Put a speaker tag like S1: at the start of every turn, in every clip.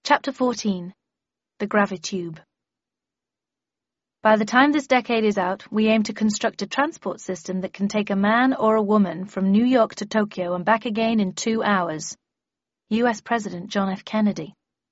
S1: Chapter 14. The Gravitube. By the time this decade is out, we aim to construct a transport system that can take a man or a woman from New York to Tokyo and back again in 2 hours. U.S. President John F. Kennedy.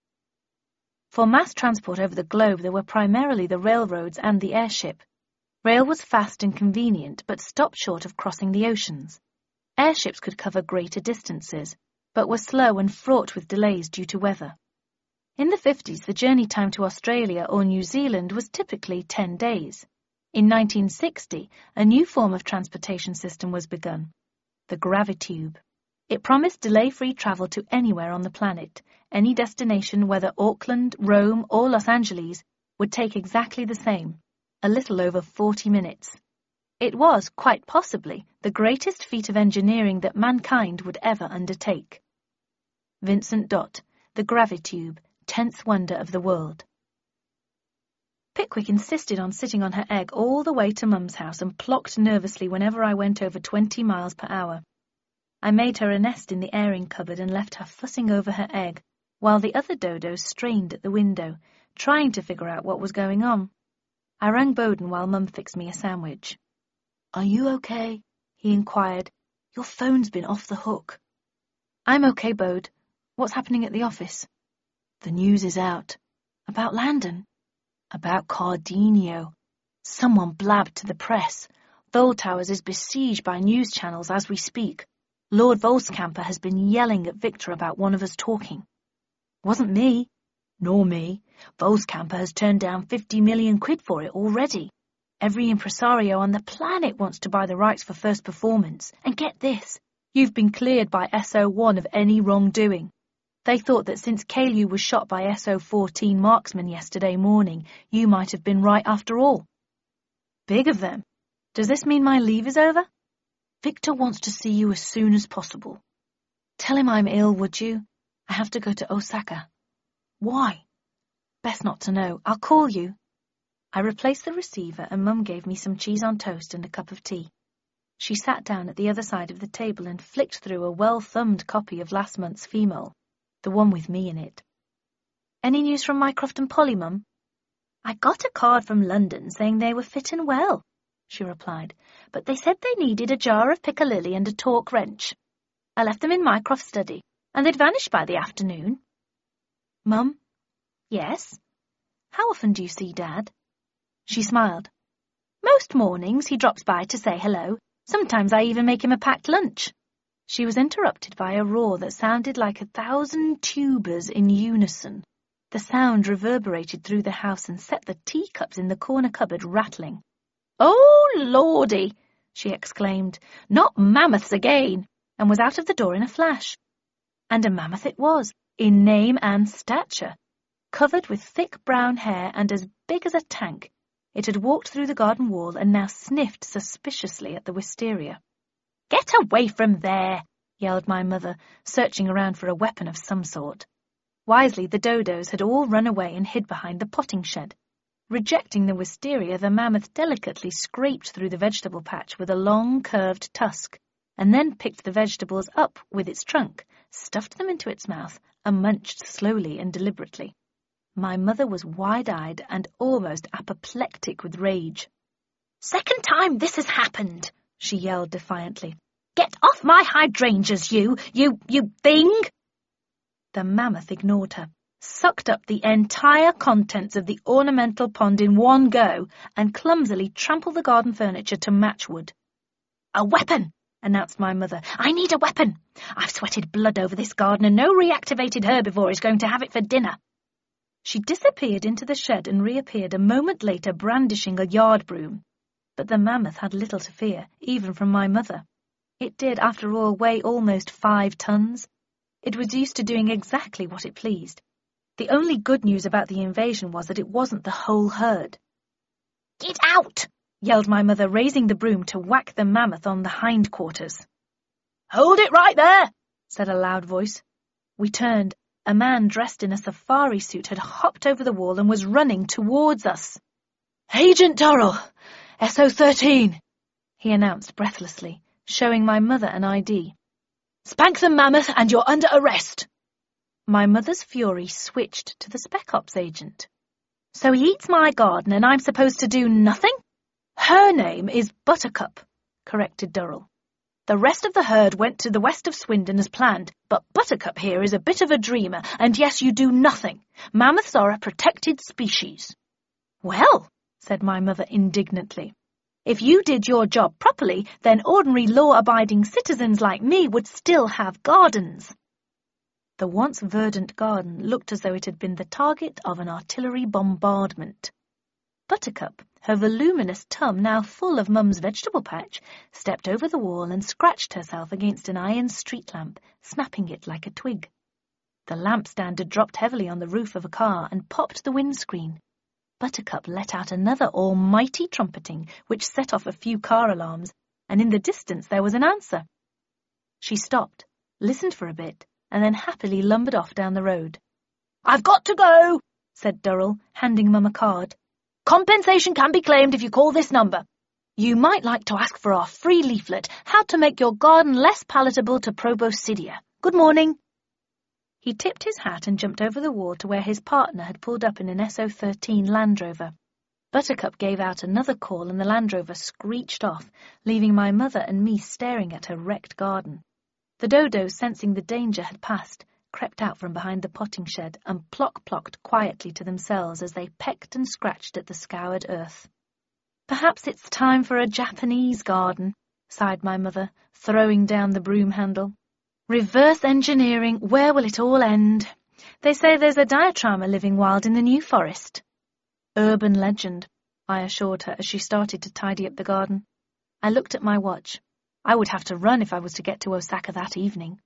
S1: For mass transport over the globe, there were primarily the railroads and the airship. Rail was fast and convenient, but stopped short of crossing the oceans. Airships could cover greater distances, but were slow and fraught with delays due to weather. In the 50s, the journey time to Australia or New Zealand was typically 10 days. In 1960, a new form of transportation system was begun, the Gravitube. It promised delay-free travel to anywhere on the planet. Any destination, whether Auckland, Rome, or Los Angeles, would take exactly the same, a little over 40 minutes. It was, quite possibly, the greatest feat of engineering that mankind would ever undertake. Vincent Dott, The Gravitube, 10th Wonder of the World. Pickwick insisted on sitting on her egg all the way to Mum's house and plocked nervously whenever I went over 20 miles per hour. I made her a nest in the airing cupboard and left her fussing over her egg, while the other dodos strained at the window, trying to figure out what was going on. I rang Bowden while Mum fixed me a sandwich. "Are you okay?" he inquired. "Your phone's been off the hook." "I'm okay, Bode. What's happening at the office?" "The news is out." "About Landon?" "About Cardenio. Someone blabbed to the press. Voltowers is besieged by news channels as we speak. Lord Volskamper has been yelling at Victor about one of us talking." "Wasn't me." "Nor me. Volskamper has turned down 50 million quid for it already. Every impresario on the planet wants to buy the rights for first performance. And get this, you've been cleared by SO1 of any wrongdoing. They thought that since Caillou was shot by SO14 marksmen yesterday morning, you might have been right after all." "Big of them. Does this mean my leave is over?" "Victor wants to see you as soon as possible." "Tell him I'm ill, would you? I have to go to Osaka." "Why?" "Best not to know. I'll call you." I replaced the receiver and Mum gave me some cheese on toast and a cup of tea. She sat down at the other side of the table and flicked through a well-thumbed copy of last month's Female, the one with me in it. "Any news from Mycroft and Polly, Mum?" "I got a card from London saying they were fit and well," she replied, "but they said they needed a jar of piccalilli and a torque wrench. I left them in Mycroft's study, and they'd vanished by the afternoon." "Mum?" "Yes?" "How often do you see Dad?" She smiled. "Most mornings he drops by to say hello. Sometimes I even make him a packed lunch." She was interrupted by a roar that sounded like 1,000 tubas in unison. The sound reverberated through the house and set the teacups in the corner cupboard rattling. "Oh, Lordy!" she exclaimed. "Not mammoths again!" and was out of the door in a flash. And a mammoth it was, in name and stature. Covered with thick brown hair and as big as a tank, it had walked through the garden wall and now sniffed suspiciously at the wisteria. "Get away from there!" yelled my mother, searching around for a weapon of some sort. Wisely, the dodos had all run away and hid behind the potting shed. Rejecting the wisteria, the mammoth delicately scraped through the vegetable patch with a long, curved tusk, and then picked the vegetables up with its trunk, stuffed them into its mouth, and munched slowly and deliberately. My mother was wide-eyed and almost apoplectic with rage. "Second time this has happened," she yelled defiantly. "Get off my hydrangeas, you thing!" The mammoth ignored her, sucked up the entire contents of the ornamental pond in one go, and clumsily trampled the garden furniture to matchwood. "A weapon!" announced my mother. "I need a weapon. I've sweated blood over this garden, and no reactivated herbivore is going to have it for dinner." She disappeared into the shed and reappeared a moment later brandishing a yard broom. But the mammoth had little to fear, even from my mother. It did, after all, weigh almost 5 tons. It was used to doing exactly what it pleased. The only good news about the invasion was that it wasn't the whole herd. "Get out!" yelled my mother, raising the broom to whack the mammoth on the hindquarters. "Hold it right there!" said a loud voice. We turned. A man dressed in a safari suit had hopped over the wall and was running towards us. "Agent Durrell, SO13, he announced breathlessly, showing my mother an ID. "Spank the mammoth and you're under arrest." My mother's fury switched to the Spec Ops agent. So he eats my garden and I'm supposed to do nothing? Her name is Buttercup, corrected Durrell. The rest of the herd went to the west of Swindon as planned, but Buttercup here is a bit of a dreamer, and yes, you do nothing. Mammoths are a protected species. Well, said my mother indignantly, if you did your job properly, then ordinary law-abiding citizens like me would still have gardens. The once verdant garden looked as though it had been the target of an artillery bombardment. Buttercup, her voluminous tum now full of Mum's vegetable patch, stepped over the wall and scratched herself against an iron street lamp, snapping it like a twig. The lamp stand had dropped heavily on the roof of a car and popped the windscreen. Buttercup let out another almighty trumpeting, which set off a few car alarms, and in the distance there was an answer. She stopped, listened for a bit, and then happily lumbered off down the road. "I've got to go," said Durrell, handing Mum a card. "Compensation can be claimed if you call this number. You might like to ask for our free leaflet, How to Make Your Garden Less Palatable to Proboscidea. Good morning." He tipped his hat and jumped over the wall to where his partner had pulled up in an SO13 Land Rover. Buttercup gave out another call and the Land Rover screeched off, leaving my mother and me staring at her wrecked garden. The dodos, sensing the danger had passed, crept out from behind the potting shed and plocked quietly to themselves as they pecked and scratched at the scoured earth. "Perhaps it's time for a Japanese garden," sighed my mother, throwing down the broom handle. "Reverse engineering, where will it all end? They say there's a diatrama living wild in the New Forest." "Urban legend," I assured her as she started to tidy up the garden. I looked at my watch. I would have to run if I was to get to Osaka that evening.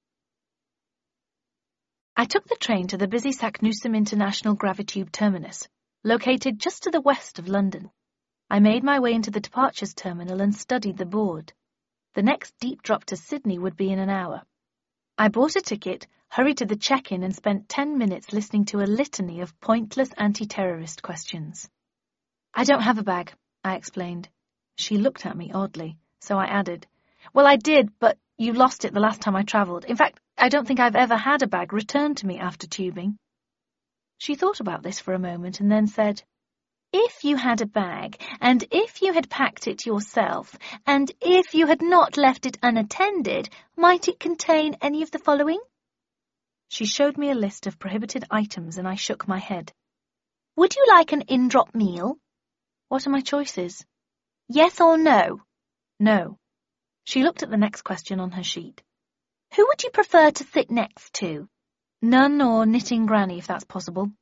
S1: I took the train to the busy Saknussemm International Gravitube terminus, located just to the west of London. I made my way into the departures terminal and studied the board. The next deep drop to Sydney would be in an hour. I bought a ticket, hurried to the check-in and spent 10 minutes listening to a litany of pointless anti-terrorist questions. "I don't have a bag," I explained. She looked at me oddly, so I added, "Well, I did, but you lost it the last time I travelled. In fact, I don't think I've ever had a bag returned to me after tubing." She thought about this for a moment and then said, "If you had a bag, and if you had packed it yourself, and if you had not left it unattended, might it contain any of the following?" She showed me a list of prohibited items and I shook my head. "Would you like an in-drop meal?" "What are my choices?" "Yes or no?" "No." She looked at the next question on her sheet. "Who would you prefer to sit next to?" "None or knitting granny, if that's possible."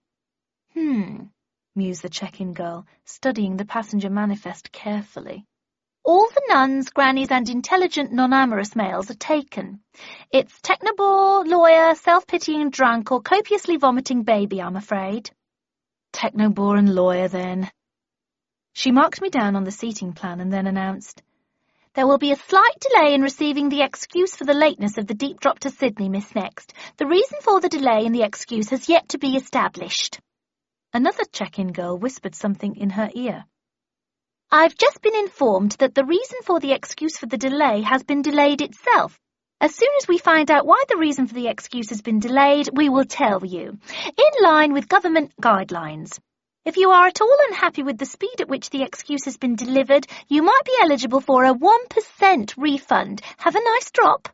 S1: Mused the check-in girl, studying the passenger manifest carefully. "All the nuns, grannies and intelligent non-amorous males are taken. It's technobore, lawyer, self-pitying drunk or copiously vomiting baby, I'm afraid." "Technobore and lawyer, then." She marked me down on the seating plan and then announced, "There will be a slight delay in receiving the excuse for the lateness of the deep drop to Sydney, Miss Next. The reason for the delay and the excuse has yet to be established." Another check-in girl whispered something in her ear. "I've just been informed that the reason for the excuse for the delay has been delayed itself. As soon as we find out why the reason for the excuse has been delayed, we will tell you, in line with government guidelines. If you are at all unhappy with the speed at which the excuse has been delivered, you might be eligible for a 1% refund. Have a nice drop."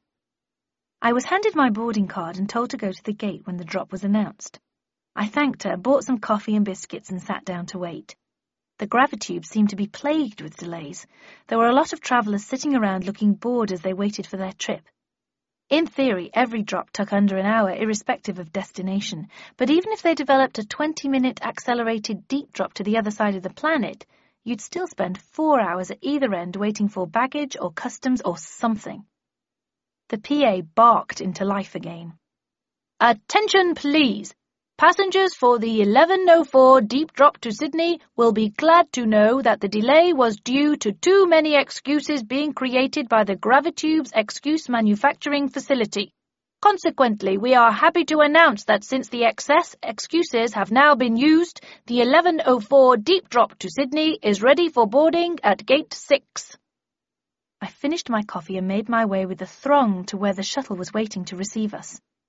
S1: I was handed my boarding card and told to go to the gate when the drop was announced. I thanked her, bought some coffee and biscuits and sat down to wait. The Gravitube seemed to be plagued with delays. There were a lot of travellers sitting around looking bored as they waited for their trip. In theory, every drop took under an hour, irrespective of destination, but even if they developed a 20-minute accelerated deep drop to the other side of the planet, you'd still spend 4 hours at either end waiting for baggage or customs or something. The PA barked into life again. "Attention, please! Passengers for the 1104 deep drop to Sydney will be glad to know that the delay was due to too many excuses being created by the Gravitube's excuse manufacturing facility. Consequently, we are happy to announce that since the excess excuses have now been used, the 1104 deep drop to Sydney is ready for boarding at Gate 6. I finished my coffee and made my way with the throng to where the shuttle was waiting to receive us.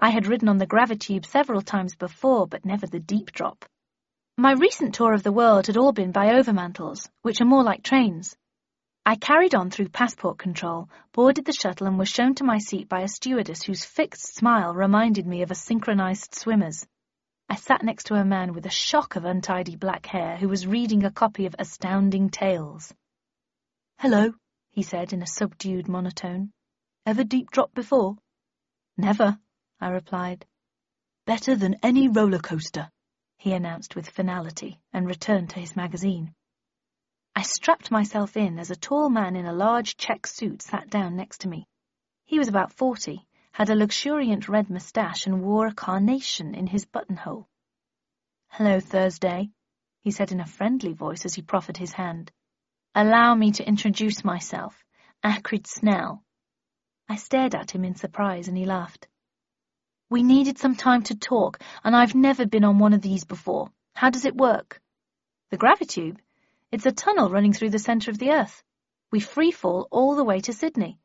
S1: I had ridden on the Gravitube several times before, but never the deep drop. My recent tour of the world had all been by overmantles, which are more like trains. I carried on through passport control, boarded the shuttle and was shown to my seat by a stewardess whose fixed smile reminded me of a synchronized swimmer's. I sat next to a man with a shock of untidy black hair who was reading a copy of Astounding Tales. "Hello," he said in a subdued monotone. "Ever deep drop before?" "Never," I replied. "Better than any roller coaster," he announced with finality, and returned to his magazine. I strapped myself in as a tall man in a large check suit sat down next to me. He was about 40, had a luxuriant red moustache, and wore a carnation in his buttonhole. "Hello, Thursday," he said in a friendly voice as he proffered his hand. "Allow me to introduce myself, Acrid Snell." I stared at him in surprise, and he laughed. "We needed some time to talk, and I've never been on one of these before. How does it work?" "The Gravitube? It's a tunnel running through the centre of the Earth. We free-fall all the way to Sydney.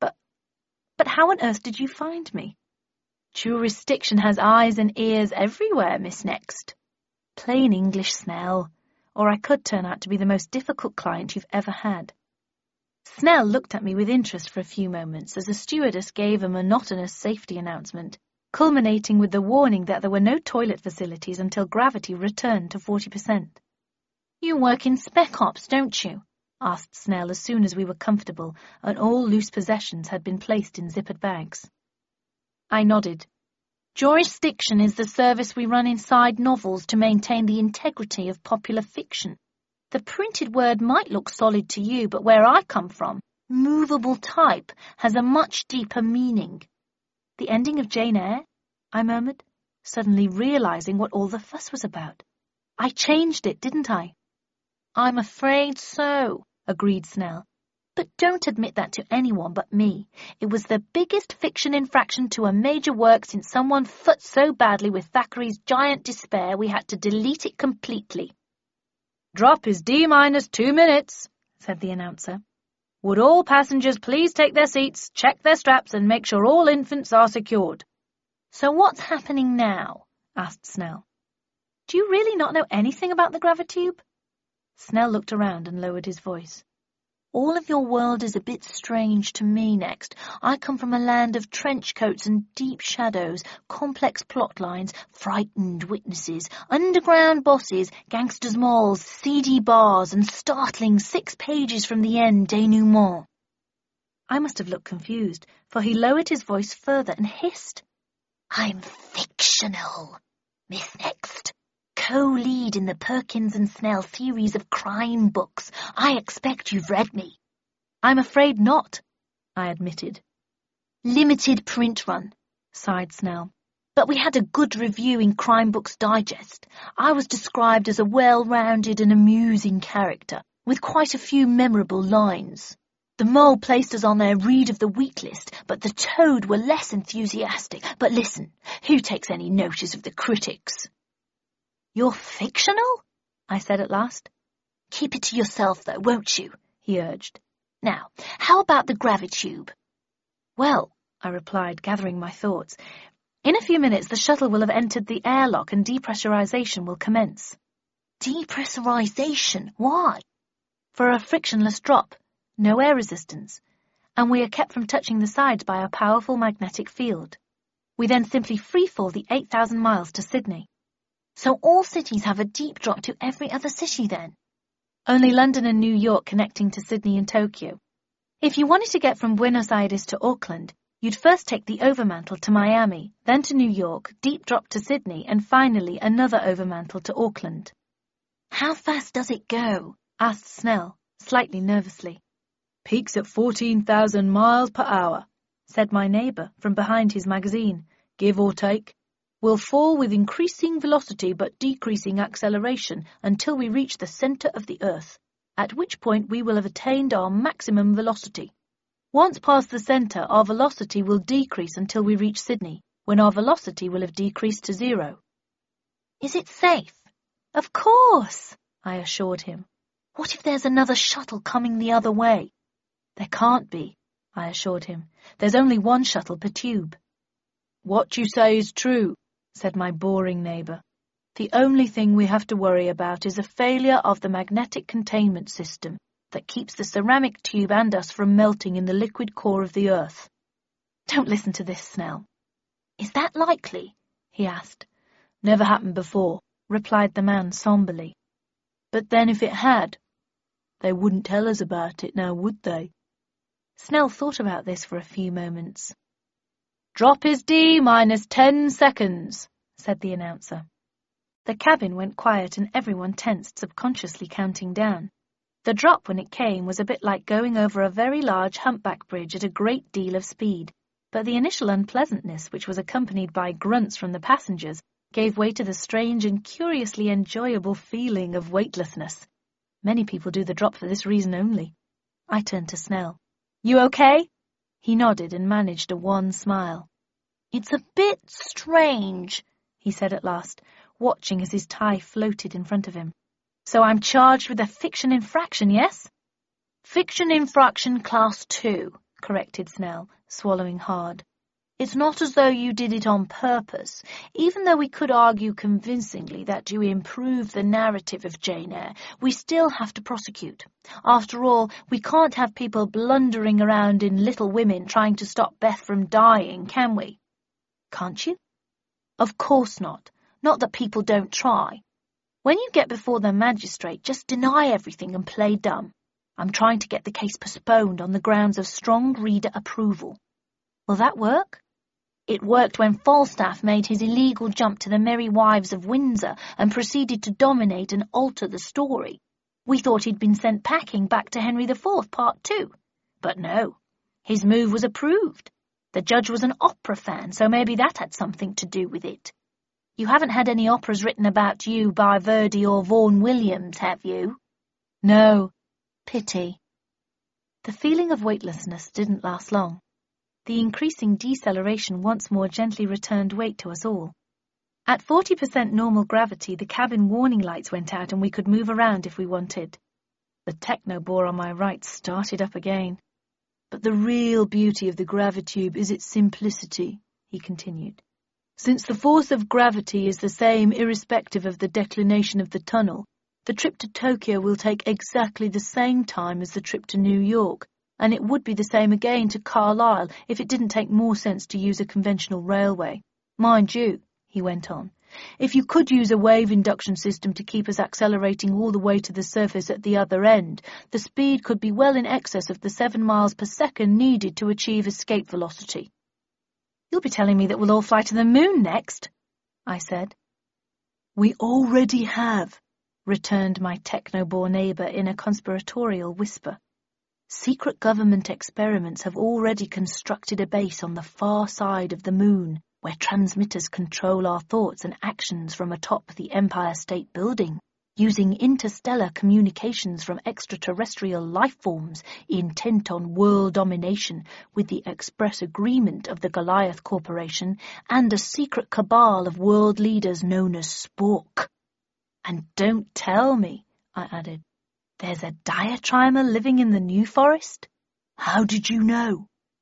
S1: But how on earth did you find me?" "Jurisdiction has eyes and ears everywhere, Miss Next." Plain English, Snell, or I could turn out to be the most difficult client you've ever had. Snell looked at me with interest for a few moments as the stewardess gave a monotonous safety announcement, culminating with the warning that there were no toilet facilities until gravity returned to 40%. "You work in Spec Ops, don't you?" asked Snell as soon as we were comfortable and all loose possessions had been placed in zippered bags. I nodded. "Jurisdiction is the service we run inside novels to maintain the integrity of popular fiction. The printed word might look solid to you, but where I come from, movable type has a much deeper meaning." "The ending of Jane Eyre?" I murmured, suddenly realizing what all the fuss was about. "I changed it, didn't I?" "I'm afraid so," agreed Snell. "But don't admit that to anyone but me. It was the biggest fiction infraction to a major work since someone fought so badly with Thackeray's Giant Despair we had to delete it completely." "Drop is D-2 minutes," said the announcer. "Would all passengers please take their seats, check their straps, and make sure all infants are secured." "So what's happening now?" asked Snell. "Do you really not know anything about the Gravitube?" Snell looked around and lowered his voice. "All of your world is a bit strange to me, Next. I come from a land of trench coats and deep shadows, complex plot lines, frightened witnesses, underground bosses, gangsters' malls, seedy bars, and startling 6 pages from the end denouement." I must have looked confused, for he lowered his voice further and hissed. "I'm fictional, Miss Next. Co-lead in the Perkins and Snell series of crime books. I expect you've read me." "I'm afraid not," I admitted. "Limited print run," sighed Snell. "But we had a good review in Crime Books Digest. I was described as a well-rounded and amusing character, with quite a few memorable lines. The Mole placed us on their Read of the Week list, but the Toad were less enthusiastic. But listen, who takes any notice of the critics?" "You're fictional?" I said at last. "Keep it to yourself, though, won't you?" he urged. "Now, how about the Gravitube?" "Well," I replied, gathering my thoughts, "in a few minutes the shuttle will have entered the airlock and depressurization will commence." "Depressurization? Why?" "For a frictionless drop, no air resistance, and we are kept from touching the sides by a powerful magnetic field. We then simply freefall the 8,000 miles to Sydney." "So all cities have a deep drop to every other city, then?" "Only London and New York connecting to Sydney and Tokyo. If you wanted to get from Buenos Aires to Auckland, you'd first take the overmantle to Miami, then to New York, deep drop to Sydney, and finally another overmantle to Auckland." "How fast does it go?" asked Snell, slightly nervously. "Peaks at 14,000 miles per hour, said my neighbour from behind his magazine, "give or take. We'll fall with increasing velocity but decreasing acceleration until we reach the centre of the Earth, at which point we will have attained our maximum velocity. Once past the centre, our velocity will decrease until we reach Sydney, when our velocity will have decreased to 0. "Is it safe?" "Of course," I assured him. "What if there's another shuttle coming the other way?" "There can't be," I assured him. "There's only one shuttle per tube." "What you say is true," said my boring neighbour. "The only thing we have to worry about is a failure of the magnetic containment system that keeps the ceramic tube and us from melting in the liquid core of the Earth." "Don't listen to this, Snell." "Is that likely?" he asked. "Never happened before," replied the man somberly. "But then if it had, they wouldn't tell us about it now, would they?" Snell thought about this for a few moments. "Drop is D minus 10 seconds, said the announcer. The cabin went quiet and everyone tensed, subconsciously counting down. The drop, when it came, was a bit like going over a very large humpback bridge at a great deal of speed, but the initial unpleasantness, which was accompanied by grunts from the passengers, gave way to the strange and curiously enjoyable feeling of weightlessness. Many people do the drop for this reason only. I turned to Snell. "You okay?" He nodded and managed a wan smile. "It's a bit strange," he said at last, watching as his tie floated in front of him. "So I'm charged with a fiction infraction, yes?" "Fiction infraction class 2, corrected Snell, swallowing hard. "It's not as though you did it on purpose, even though we could argue convincingly that you improve the narrative of Jane Eyre. We still have to prosecute. After all, we can't have people blundering around in Little Women trying to stop Beth from dying, can we?" "Can't you?" "Of course not. Not that people don't try. When you get before the magistrate, just deny everything and play dumb. I'm trying to get the case postponed on the grounds of strong reader approval." "Will that work?" "It worked when Falstaff made his illegal jump to the Merry Wives of Windsor and proceeded to dominate and alter the story. We thought he'd been sent packing back to Henry IV, Part 2. But no, his move was approved. The judge was an opera fan, so maybe that had something to do with it. You haven't had any operas written about you by Verdi or Vaughan Williams, have you?" "No." "Pity." The feeling of weightlessness didn't last long. The increasing deceleration once more gently returned weight to us all. At 40% normal gravity, the cabin warning lights went out and we could move around if we wanted. The technobore on my right started up again. "But the real beauty of the gravitube is its simplicity," he continued. "Since the force of gravity is the same irrespective of the declination of the tunnel, the trip to Tokyo will take exactly the same time as the trip to New York, and it would be the same again to Carlisle if it didn't take more sense to use a conventional railway. Mind you," he went on, "if you could use a wave induction system to keep us accelerating all the way to the surface at the other end, the speed could be well in excess of the 7 miles per second needed to achieve escape velocity." "You'll be telling me that we'll all fly to the moon next," I said. "We already have," returned my technobore neighbour in a conspiratorial whisper. "Secret government experiments have already constructed a base on the far side of the moon, where transmitters control our thoughts and actions from atop the Empire State Building, using interstellar communications from extraterrestrial life forms intent on world domination with the express agreement of the Goliath Corporation and a secret cabal of world leaders known as Spork. And don't tell me," I added, "there's a diatrimer living in the New Forest?" "How did you know?"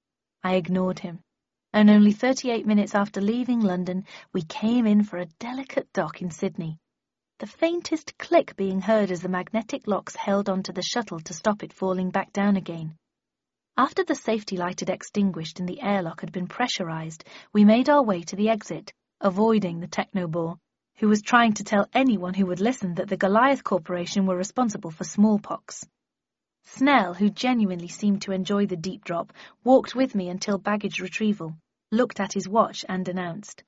S1: I ignored him, and only 38 minutes after leaving London, we came in for a delicate dock in Sydney, the faintest click being heard as the magnetic locks held onto the shuttle to stop it falling back down again. After the safety light had extinguished and the airlock had been pressurized, we made our way to the exit, avoiding the technobore, who was trying to tell anyone who would listen that the Goliath Corporation were responsible for smallpox. Snell, who genuinely seemed to enjoy the deep drop, walked with me until baggage retrieval, looked at his watch and announced,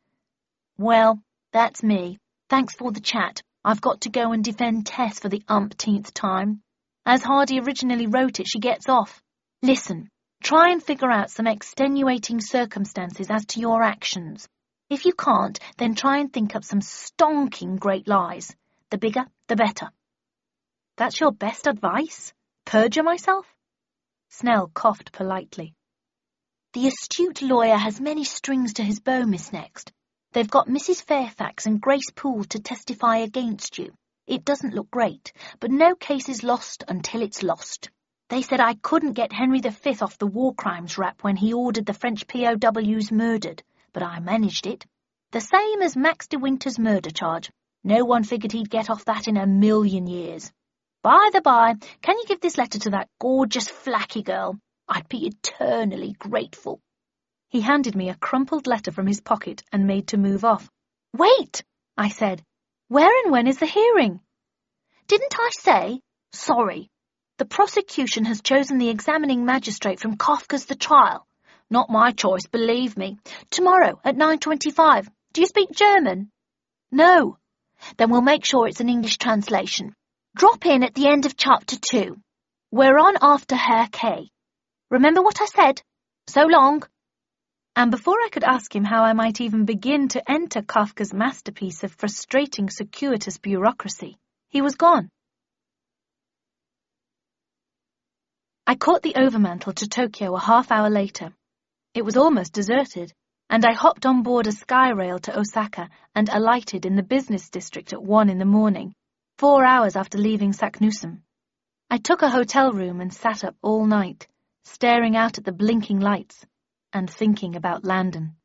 S1: "Well, that's me. Thanks for the chat. I've got to go and defend Tess for the umpteenth time. As Hardy originally wrote it, she gets off. Listen, try and figure out some extenuating circumstances as to your actions. If you can't, then try and think up some stonking great lies. The bigger, the better." "That's your best advice? Perjure myself?" Snell coughed politely. "The astute lawyer has many strings to his bow, Miss Next. They've got Mrs. Fairfax and Grace Poole to testify against you. It doesn't look great, but no case is lost until it's lost. They said I couldn't get Henry V off the war crimes rap when he ordered the French POWs murdered.
S2: but I managed it. The same as Max de Winter's murder charge. No one figured he'd get off that in a million years. By the by, can you give this letter to that gorgeous Flacky girl? I'd be eternally grateful."
S1: He handed me a crumpled letter from his pocket and made to move off.
S2: "Wait," I said.
S1: "Where and when is the hearing?"
S2: "Didn't I say? Sorry. The prosecution has chosen the examining magistrate from Kafka's The Trial. Not my choice, believe me. Tomorrow at 9:25. Do you speak German?" "No." "Then we'll make sure it's an English translation. Drop in at the end of chapter 2. We're on after Herr K. Remember what I said? So long."
S1: And before I could ask him how I might even begin to enter Kafka's masterpiece of frustrating, circuitous bureaucracy, he was gone. I caught the overmantle to Tokyo a half-hour later. It was almost deserted, and I hopped on board a Skyrail to Osaka and alighted in the business district at 1 in the morning, 4 hours after leaving Saknussemm. I took a hotel room and sat up all night, staring out at the blinking lights and thinking about Landon.